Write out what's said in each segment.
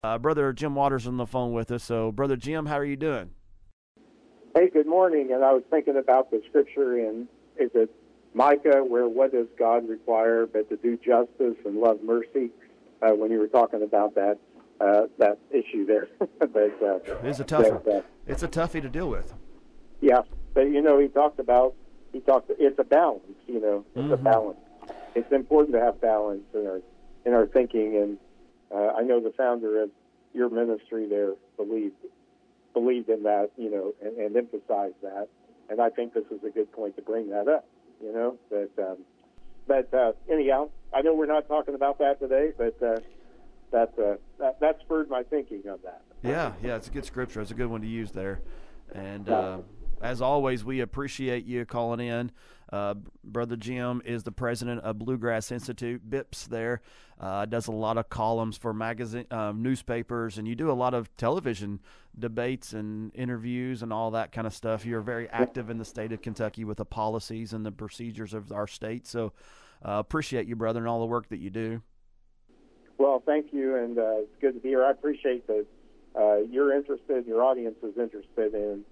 Brother Jim Waters on the phone with us. So, Brother Jim, how are you doing? Hey, good morning. And I was thinking about the scripture in, is it Micah, where what does God require but to do justice and love mercy? When you were talking about that issue there. It's a tough one. It's a toughie to deal with. Yeah, but it's a balance. It's a balance. It's important to have balance in our thinking. And I know the founder of your ministry there believed in that, and emphasized that. And I think this is a good point to bring that up, But anyhow, I know we're not talking about that today, but that spurred my thinking on that. Yeah, it's a good scripture. It's a good one to use there. And as always, we appreciate you calling in. Brother Jim is the president of Bluegrass Institute, BIPS there. Does a lot of columns for magazine, newspapers, and you do a lot of television debates and interviews and all that kind of stuff. You're very active in the state of Kentucky with the policies and the procedures of our state. So appreciate you, brother, and all the work that you do. Well, thank you, and it's good to be here. I appreciate that you're interested, your audience is interested in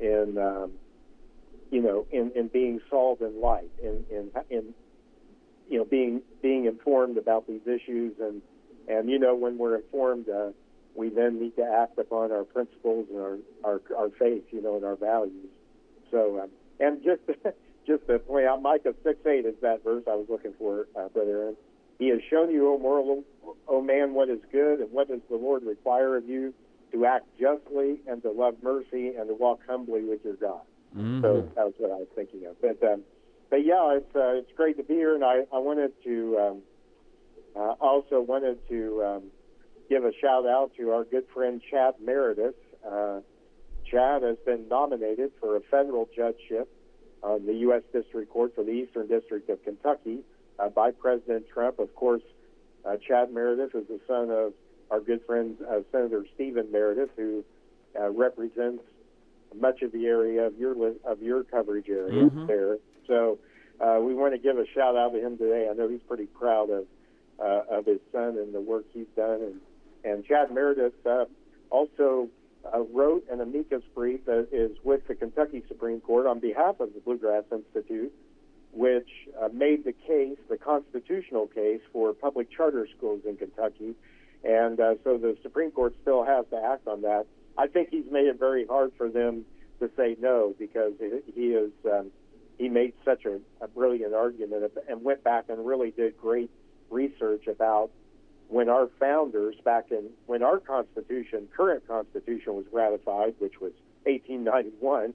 being salt and light, in being informed about these issues, and when we're informed, we then need to act upon our principles and our faith, and our values. So, and just to point out, Micah 6:8 is that verse I was looking for, Brother Aaron. He has shown you, O man, what is good, and what does the Lord require of you? To act justly and to love mercy and to walk humbly with your God. Mm-hmm. So that was what I was thinking of. But yeah, it's great to be here, and I wanted to also wanted to give a shout out to our good friend Chad Meredith. Chad has been nominated for a federal judgeship on the U.S. District Court for the Eastern District of Kentucky by President Trump. Of course, Chad Meredith is the son of our good friend Senator Stephen Meredith, who represents much of the area of your coverage area there. So we want to give a shout out to him today. I know he's pretty proud of his son and the work he's done. And Chad Meredith also wrote an amicus brief that is with the Kentucky Supreme Court on behalf of the Bluegrass Institute, which made the constitutional case for public charter schools in Kentucky. And so the Supreme Court still has to act on that. I think he's made it very hard for them to say no, because he made such a brilliant argument and went back and really did great research about when our founders, when our current Constitution was ratified, which was 1891,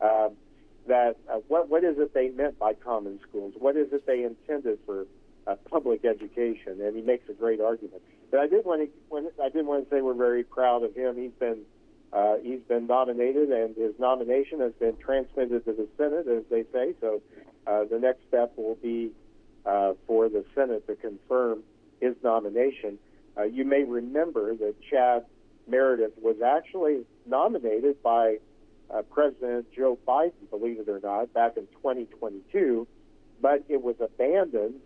what is it they meant by common schools? What is it they intended for public education? And he makes a great argument. But I did want to say we're very proud of him. He's been nominated, and his nomination has been transmitted to the Senate, as they say. So the next step will be for the Senate to confirm his nomination. You may remember that Chad Meredith was actually nominated by President Joe Biden, believe it or not, back in 2022, but it was abandoned,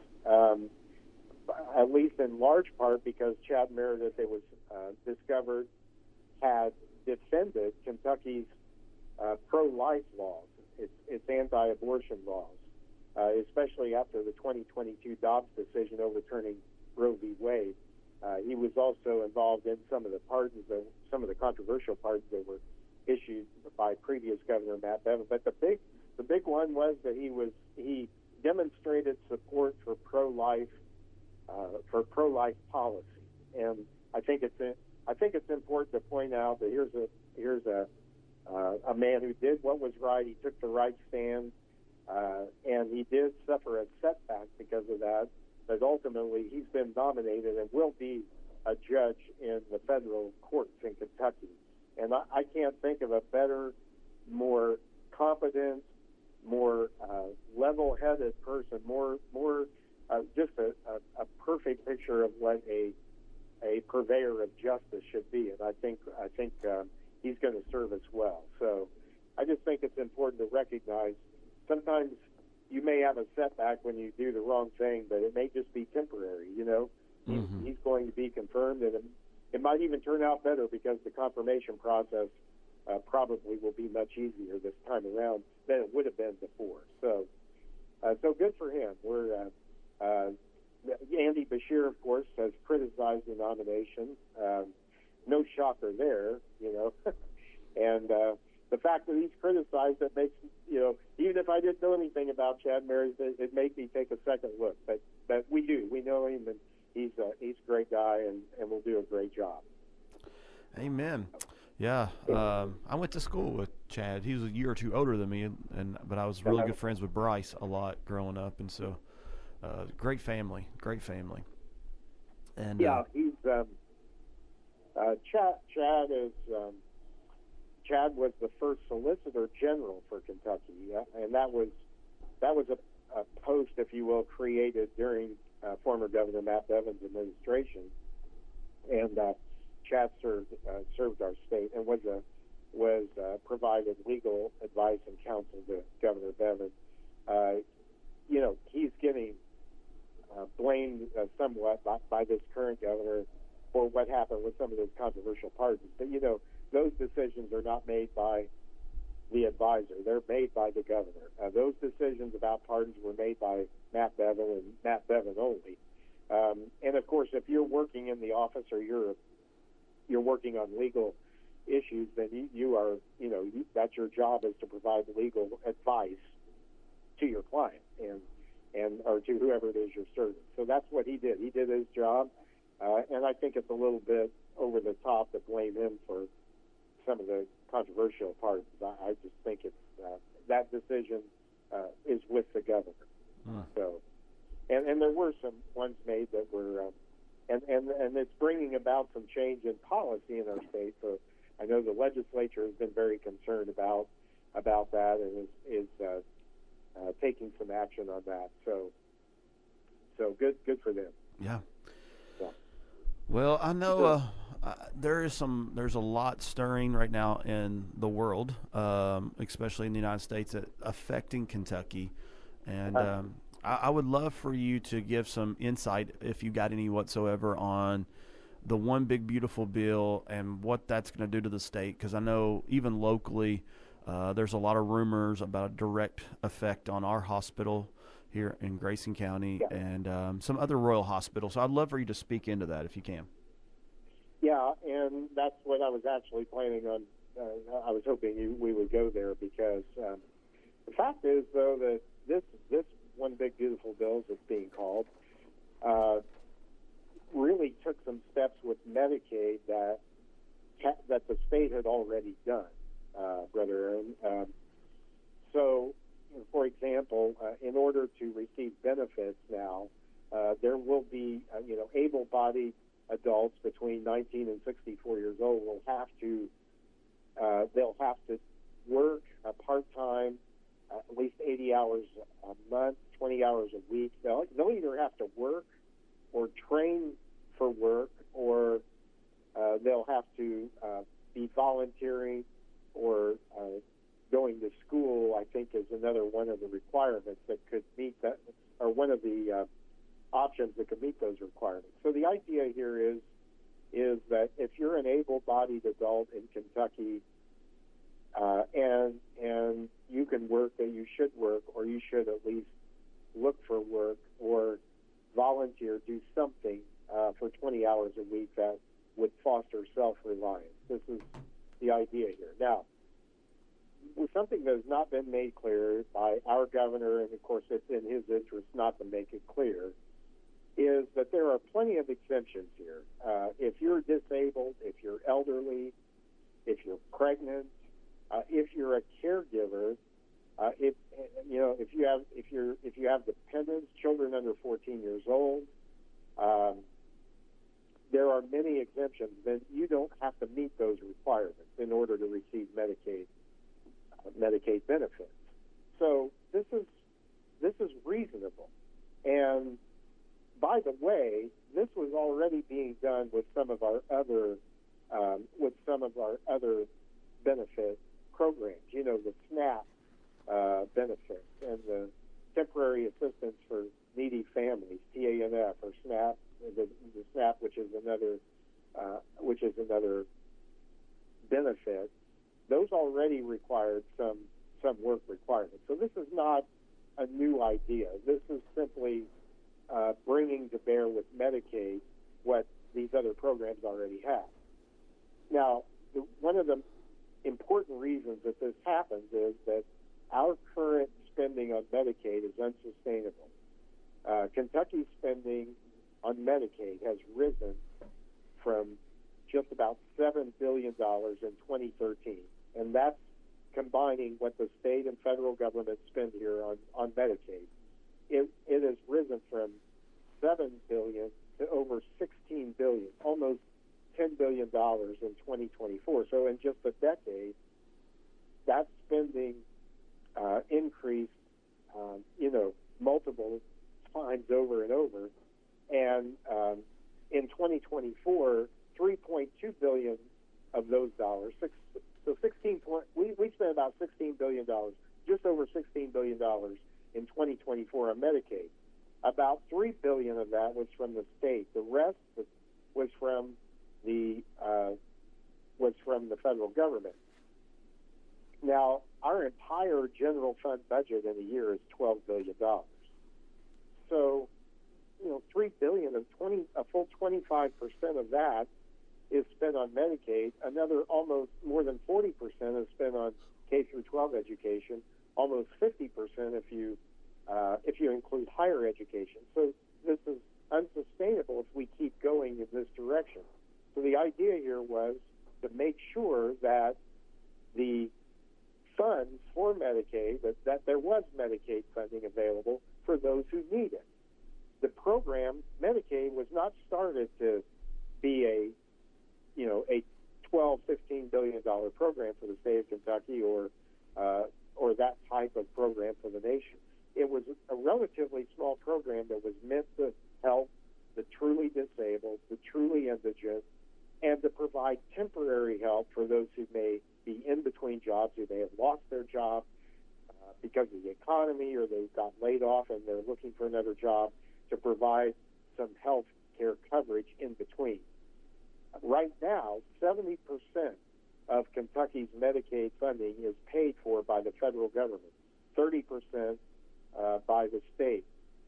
at least in large part because Chad Meredith, it was discovered, had defended Kentucky's pro-life laws, its anti-abortion laws, especially after the 2022 Dobbs decision overturning Roe v. Wade. He was also involved in some of the controversial pardons that were issued by previous Governor Matt Bevin. But the big one was that he demonstrated support for pro-life policy. And I think it's important to point out that here's a man who did what was right. He took the right stand, and he did suffer a setback because of that. But ultimately, he's been nominated and will be a judge in the federal courts in Kentucky. And I can't think of a better, more competent, more level-headed person, more just a perfect picture of what a purveyor of justice should be. And I think he's going to serve us well. So I just think it's important to recognize sometimes you may have a setback when you do the wrong thing, but it may just be temporary. He's going to be confirmed, it might even turn out better because the confirmation process probably will be much easier this time around than it would have been before. So good for him. Andy Beshear, of course, has criticized the nomination. No shocker there, and the fact that he's criticized it makes, even if I didn't know anything about Chad Marys, it made me take a second look. But we do. We know him, and he's a great guy, and will do a great job. Amen. Yeah, I went to school with Chad. He was a year or two older than me, but I was really good friends with Bryce a lot growing up, and so great family. And he's Chad was the first Solicitor General for Kentucky, and that was a post, if you will, created during former Governor Matt Bevin's administration, and Chad served our state and was provided legal advice and counsel to Governor Bevin. He's getting blamed somewhat by this current governor for what happened with some of those controversial pardons. But those decisions are not made by the advisor; they're made by the governor. Those decisions about pardons were made by Matt Bevin and Matt Bevin only. And of course, if you're working in the office or you're working on legal issues, then you are, that's your job, is to provide legal advice to your client and or to whoever it is you're serving. So that's what he did. He did his job, and I think it's a little bit over the top to blame him for some of the controversial parts. I just think it's that decision is with the governor. So, and there were some ones made that were. And it's bringing about some change in policy in our state. So I know the legislature has been very concerned about that and is taking some action on that. So good for them. Yeah. Well, I know there's a lot stirring right now in the world, especially in the United States, affecting Kentucky, and. I would love for you to give some insight, if you got any whatsoever, on the One Big Beautiful Bill and what that's going to do to the state, because I know even locally there's a lot of rumors about a direct effect on our hospital here in Grayson County and some other rural hospitals. So I'd love for you to speak into that if you can. Yeah, and that's what I was actually planning on. I was hoping we would go there because the fact is, though, that this One Big Beautiful Bill, as it's being called, really took some steps with Medicaid that the state had already done, Brother Aaron. So, for example, in order to receive benefits now, there will be, able-bodied adults between 19 and 64 years old will have to, they'll have to work part-time, at least 80 hours a month, 20 hours a week. They'll either have to work or train for work, or they'll have to be volunteering or going to school, I think, is another one of the requirements that could meet that, or one of the options that could meet those requirements. So the idea here is that if you're an able-bodied adult in Kentucky, and you can work, that you should work, or you should at least look for work or volunteer, do something for 20 hours a week that would foster self-reliance. This is the idea here. Now, something that has not been made clear by our governor, and of course it's in his interest not to make it clear, is that there are plenty of exemptions here. If you're disabled, if you're elderly, if you're pregnant, if you're a caregiver, if you have dependents, children under 14 years old, there are many exemptions. Then you don't have to meet those requirements in order to receive Medicaid benefits. So this is reasonable. And by the way, this was already being done with some of our other benefit programs. The SNAP benefits and the temporary assistance for needy families, TANF, or SNAP, the SNAP, which is another which is another benefit, those already required some work requirements. So this is not a new idea. This is simply bringing to bear with Medicaid what these other programs already have. Now, one of the important reasons that this happens is that our current spending on Medicaid is unsustainable. Kentucky's spending on Medicaid has risen from just about $7 billion in 2013, and that's combining what the state and federal government spend here on Medicaid. It has risen from $7 billion to over $16 billion, almost $10 billion in 2024. So in just a decade, that spending increased, multiple times over and over. And in 2024, 3.2 billion of those dollars, we spent about $16 billion, just over $16 billion in 2024 on Medicaid. About $3 billion of that was from the state. The rest was from the federal government. Now, our entire general fund budget in a year is $12 billion. So, $3 billion of a full 25% of that is spent on Medicaid. Another almost more than 40% is spent on K through 12 education. Almost 50% if you include higher education. So this is unsustainable if we keep going in this direction. So the idea here was to make sure that the funds for Medicaid, that there was Medicaid funding available for those who need it. The program, Medicaid, was not started to be a $12, $15 billion program for the state of Kentucky or that type of program for the nation. It was a relatively small program that was meant to help the truly disabled, the truly indigent, and to provide temporary help for those who may be in between jobs, who may have lost their job because of the economy, or they got laid off and they're looking for another job, to provide some health care coverage in between. Right now, 70% of Kentucky's Medicaid funding is paid for by the federal government, 30% by the state.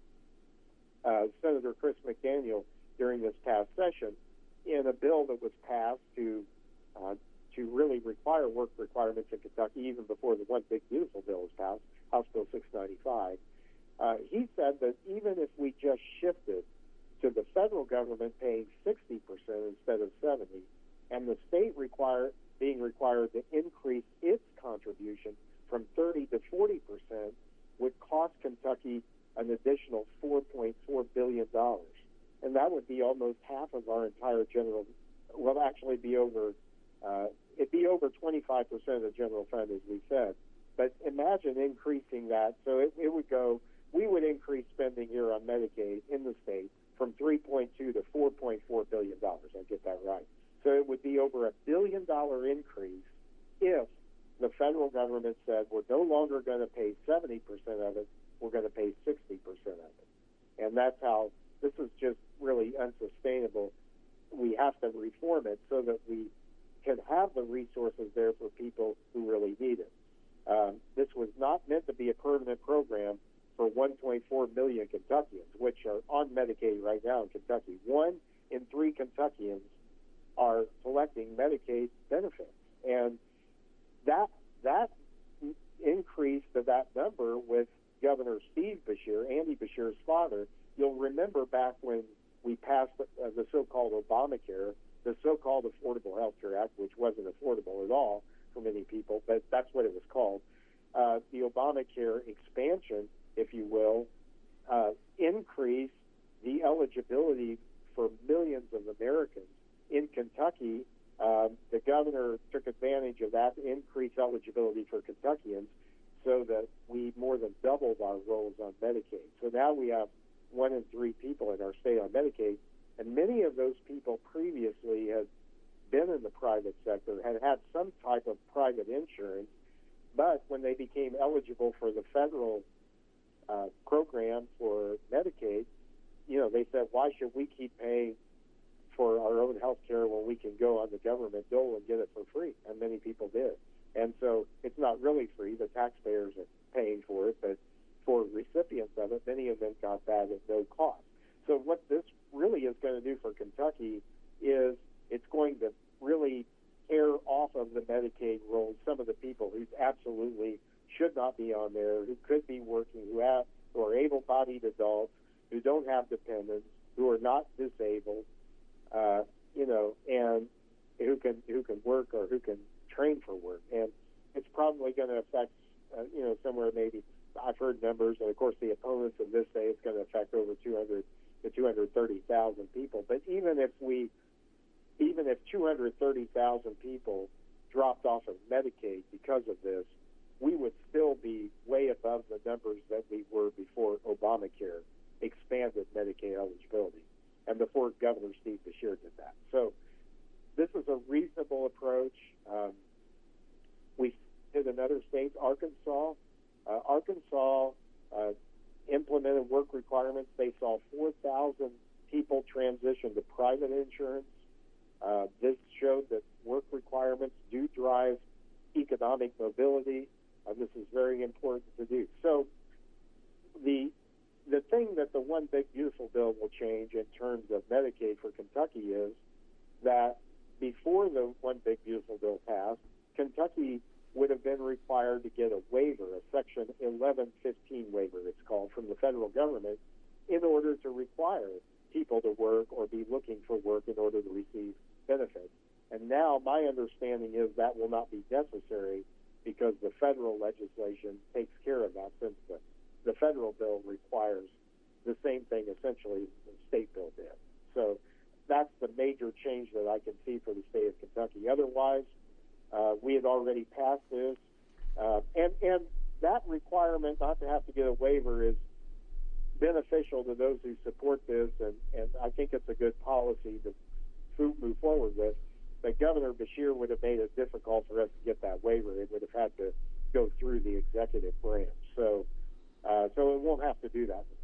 Senator Chris McDaniel, during this past session, in a bill that was passed to really require work requirements in Kentucky, even before the One Big Beautiful Bill was passed, House Bill 695, he said that even if we just shifted to the federal government paying 60% instead of 70%, and the state being required to increase its contribution from 30% to 40%, would cost Kentucky an additional $4.4 billion. And that would be almost half of our entire actually be over, it'd be over 25% of the general fund, as we said. But imagine increasing that. So we would increase spending here on Medicaid in the state from $3.2 to $4.4 billion. I get that right. So it would be over $1 billion increase if the federal government said we're no longer going to pay 70% of it, we're going to pay 60% of it. And that's how this is just really unsustainable. We have to reform it so that we can have the resources there for people who really need it. This was not meant to be a permanent program for 1.4 million Kentuckians, which are on Medicaid right now in Kentucky. 1 in 3 Kentuckians are collecting Medicaid benefits. And that increase to that number with Governor Steve Beshear, Andy Beshear's father. You'll remember back when we passed the so-called Obamacare, the so-called Affordable Health Care Act, which wasn't affordable at all for many people, but that's what it was called. The Obamacare expansion, if you will, increased the eligibility for millions of Americans. In Kentucky, the governor took advantage of that to increase eligibility for Kentuckians so that we more than doubled our rolls on Medicaid. So now we have 1 in 3 people in our state on Medicaid, and many of those people previously had been in the private sector, had some type of private insurance, but when they became eligible for the federal program for Medicaid, they said, why should we keep paying for our own health care when we can go on the government dole and get it for free, and many people did. And so it's not really free. The taxpayers are paying for it, but for recipients of it, many of them got that at no cost. So what this really is going to do for Kentucky is it's going to really tear off of the Medicaid rolls some of the people who absolutely should not be on there, who could be working, who are able-bodied adults, who don't have dependents, who are not disabled, and who can work or who can train for work. And it's probably going to affect, somewhere maybe, I've heard numbers, and of course the opponents of this say it's going to affect over 200 to 230,000 people. But even if 230,000 people dropped off of Medicaid because of this, we would still be way above the numbers that we were before Obamacare expanded Medicaid eligibility and before Governor Steve Beshear did that. So this is a reasonable approach. We did in other states. Arkansas implemented work requirements. They saw 4,000 people transition to private insurance. This showed that work requirements do drive economic mobility. This is very important to do. So the thing that the One Big Beautiful Bill will change in terms of Medicaid for Kentucky is that before the One Big Beautiful Bill passed, Kentucky would have been required to get a waiver, a Section 1115 waiver, it's called, from the federal government in order to require people to work or be looking for work in order to receive benefits. And now my understanding is that will not be necessary because the federal legislation takes care of that, since the federal bill requires the same thing essentially the state bill did. So that's the major change that I can see for the state of Kentucky. Otherwise, we had already passed this, and that requirement not to have to get a waiver is beneficial to those who support this, and I think it's a good policy to move forward with. But Governor Beshear would have made it difficult for us to get that waiver. It would have had to go through the executive branch. So it won't have to do that,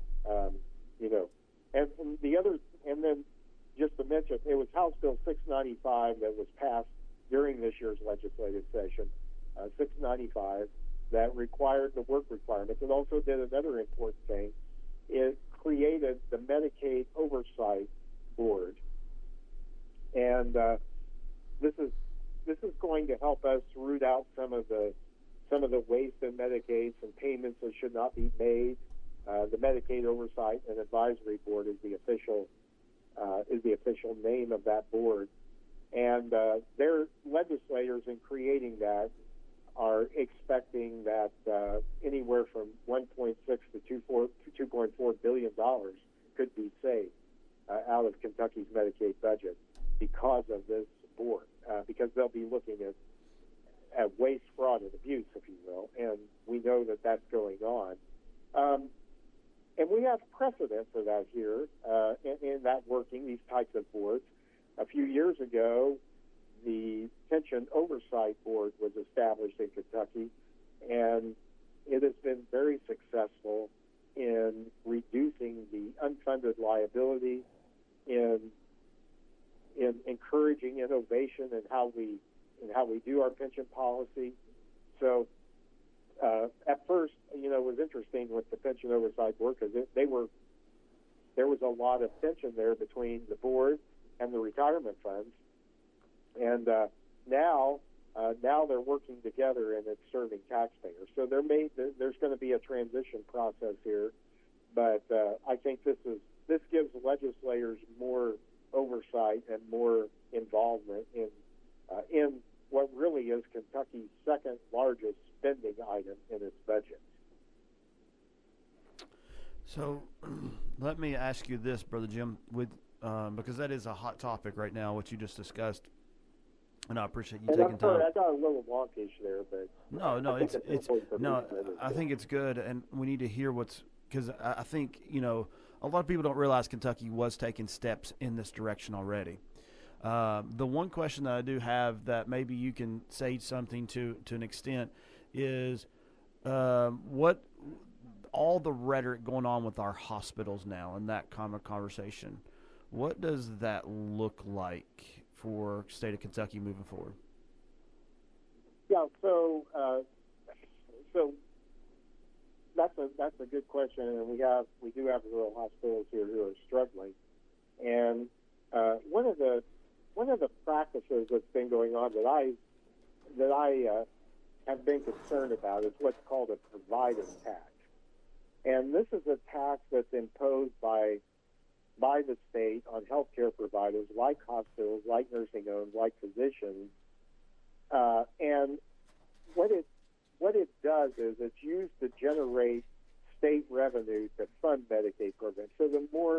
And the other, and then just to mention, it was House Bill 695 that was passed during this year's legislative session, 695, that required the work requirements. It also did another important thing. It created the Medicaid Oversight Board, and this is going to help us root out some of the waste in Medicaid, some payments that should not be made. The Medicaid Oversight and Advisory Board is the official name of that board, and their legislators in creating that are expecting that anywhere from 1.6 to 2.4 billion dollars could be saved out of Kentucky's Medicaid budget because of this board, because they'll be looking at waste, fraud, and abuse, if you will, and we know that that's going on. And we have precedent for that here in that working, these types of boards. A few years ago, the Pension Oversight Board was established in Kentucky, and it has been very successful in reducing the unfunded liability, in encouraging innovation in how we do our pension policy. So at first, it was interesting with the Pension Oversight Board because there was a lot of tension there between the board and the retirement funds, and now they're working together and it's serving taxpayers. So there's going to be a transition process here, but I think this gives legislators more oversight and more involvement in what really is Kentucky's second largest spending item in its budget. So let me ask you this, Brother Jim, because that is a hot topic right now, what you just discussed, and I appreciate you taking time. I got a little wonkish there, but I think it's good, and we need to hear because I think a lot of people don't realize Kentucky was taking steps in this direction already. The one question that I do have that maybe you can say something to an extent is what all the rhetoric going on with our hospitals now and that kind of conversation. What does that look like for state of Kentucky moving forward? Yeah, so that's a good question, and we do have rural hospitals here who are struggling, and one of the practices that's been going on that I have been concerned about is what's called a provider tax, and this is a tax that's imposed by the state on healthcare providers like hospitals, like nursing homes, like physicians, and what it does is it's used to generate state revenue to fund Medicaid programs. So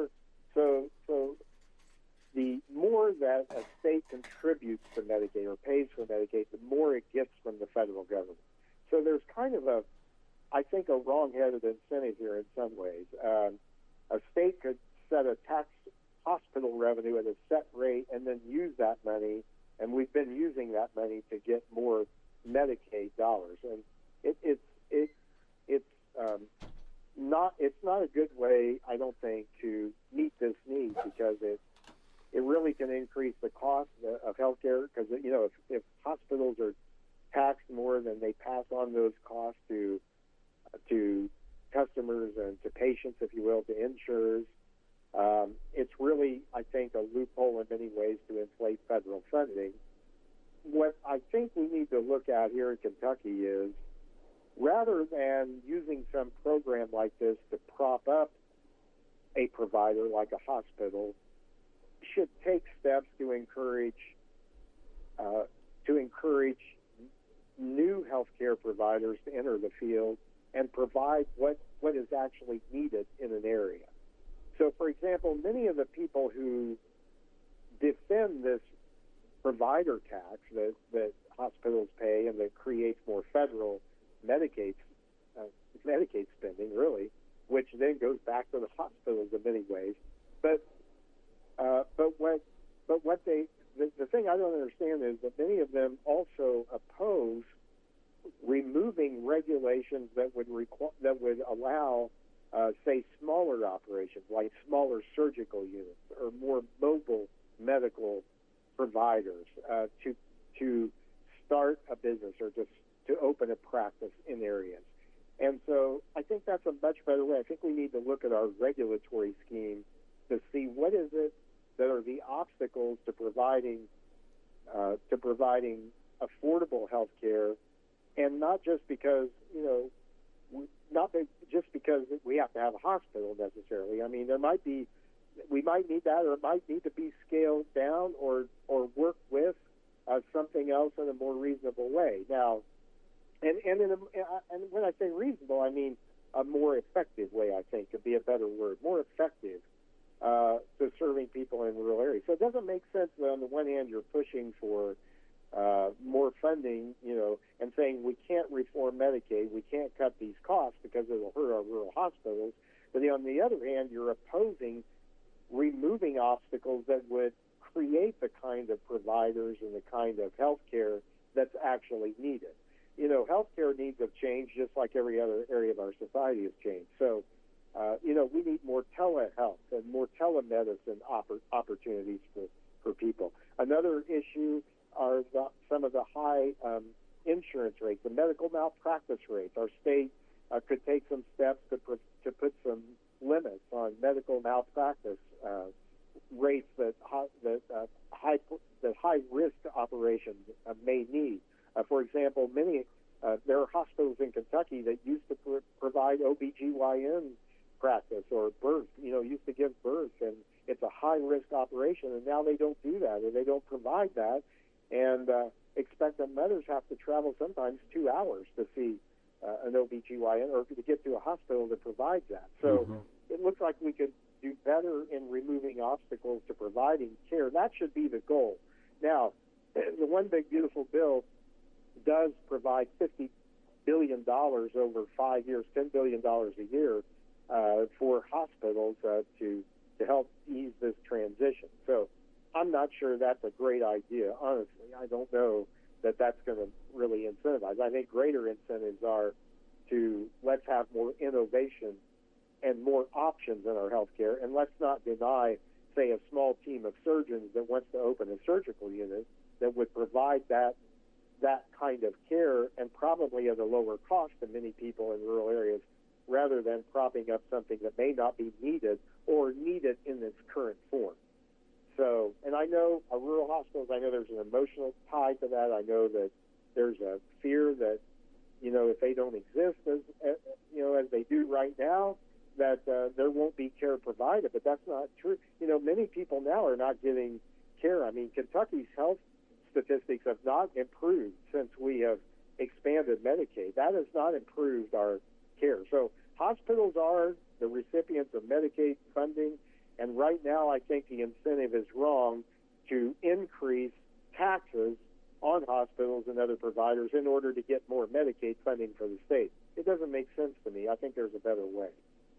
the more that a state contributes to Medicaid or pays for Medicaid, the more it gets from the federal government. So there's kind of I think, a wrong-headed incentive here in some ways. A state could set a tax hospital revenue at a set rate and then use that money, and we've been using that money to get more Medicaid dollars, and it's not a good way, I don't think, to meet this need, because it really can increase the cost of healthcare, because if hospitals are taxed more, then they pass on those costs to customers and to patients, if you will, to insurers. It's really, I think, a loophole in many ways to inflate federal funding. What I think we need to look at here in Kentucky is, rather than using some program like this to prop up a provider like a hospital, should take steps to encourage new healthcare providers to enter the field and provide what is actually needed in an area. So, for example, many of the people who defend this provider tax that hospitals pay and that creates more federal Medicaid spending, really, which then goes back to the hospitals in many ways. But the thing I don't understand is that many of them also oppose removing regulations that would allow, say, smaller operations like smaller surgical units or more mobile medical providers to start a business or to open a practice in areas. And so I think that's a much better way. I think we need to look at our regulatory scheme to see what is it that are the obstacles to providing affordable health care, and not just because just because we have to have a hospital necessarily. I mean, we might need that, or it might need to be scaled down or work with something else in a more reasonable way. Now, and when I say reasonable, I mean a more effective way, I think, could be a better word, more effective to serving people in rural areas. So it doesn't make sense that on the one hand you're pushing for more funding, and saying we can't reform Medicaid, we can't cut these costs because it'll hurt our rural hospitals. But on the other hand, you're opposing removing obstacles that would create the kind of providers and the kind of health care that's actually needed. Healthcare needs have changed just like every other area of our society has changed. So, we need more telehealth and more telemedicine opportunities for people. Another issue are some of the high insurance rates, the medical malpractice rates. Our state could take some steps to put some limits on medical malpractice rates that high risk operations may need. For example, there are hospitals in Kentucky that used to provide OBGYN practice or birth, used to give birth, and it's a high-risk operation, and now they don't do that, or they don't provide that, and expectant mothers have to travel sometimes 2 hours to see an OBGYN or to get to a hospital that provides that. So it looks like we could do better in removing obstacles to providing care. That should be the goal. Now, the One Big Beautiful Bill does provide $50 billion over 5 years, $10 billion a year for hospitals to help ease this transition. So I'm not sure that's a great idea, honestly. I don't know that that's going to really incentivize. I think greater incentives are to let's have more innovation and more options in our healthcare, and let's not deny say, a small team of surgeons that wants to open a surgical unit that would provide that kind of care, and probably at a lower cost to many people in rural areas, rather than propping up something that may not be needed or needed in its current form. So, and I know rural hospitals, I know there's an emotional tie to that. I know that there's a fear that, if they don't exist as they do right now, that there won't be care provided. But that's not true. Many people now are not getting care. I mean, Kentucky's health statistics have not improved since we have expanded Medicaid. That has not improved our care. So hospitals are the recipients of Medicaid funding, and right now I think the incentive is wrong to increase taxes on hospitals and other providers in order to get more Medicaid funding for the state. It doesn't make sense to me. I think there's a better way.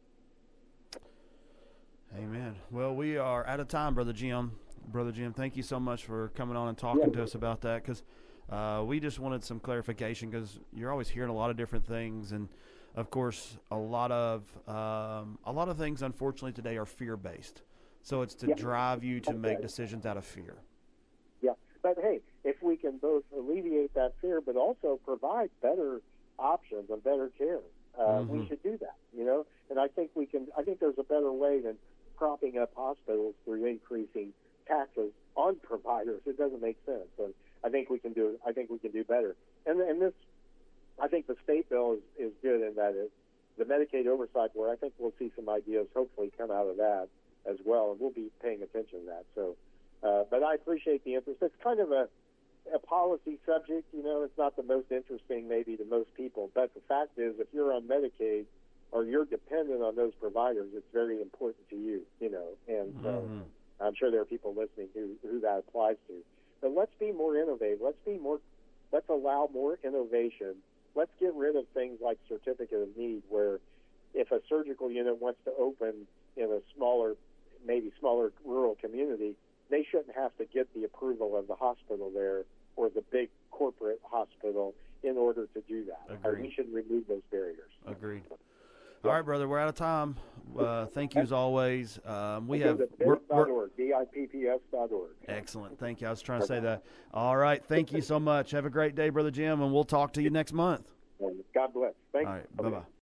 Amen. Well, we are out of time, Brother Jim. Brother Jim, thank you so much for coming on and talking to us about that, because we just wanted some clarification, because you're always hearing a lot of different things, and of course a lot of things unfortunately today are fear-based, so it's to drive you to make decisions out of fear. Yeah, but hey, if we can both alleviate that fear but also provide better options and better care, we should do that, and I think there's a better way than propping up hospitals through increasing taxes on providers. It doesn't make sense, and I think we can do better. And this, I think the state bill is good in that the Medicaid Oversight Board, I think we'll see some ideas hopefully come out of that as well, and we'll be paying attention to that. So, but I appreciate the interest. It's kind of a policy subject, it's not the most interesting maybe to most people, but the fact is, if you're on Medicaid or you're dependent on those providers, it's very important to you, and so I'm sure there are people listening who that applies to. But let's be more innovative. Let's allow more innovation. Let's get rid of things like certificate of need, where if a surgical unit wants to open in a smaller rural community, they shouldn't have to get the approval of the hospital there or the big corporate hospital in order to do that. Agreed. We should remove those barriers. Agreed. All right, brother, we're out of time. Thank you as always. We have BIPPS.org, BIPPS.org. Excellent. Thank you. I was trying to say that. All right. Thank you so much. Have a great day, Brother Jim, and we'll talk to you next month. God bless. Thank you. All right. Bye-bye.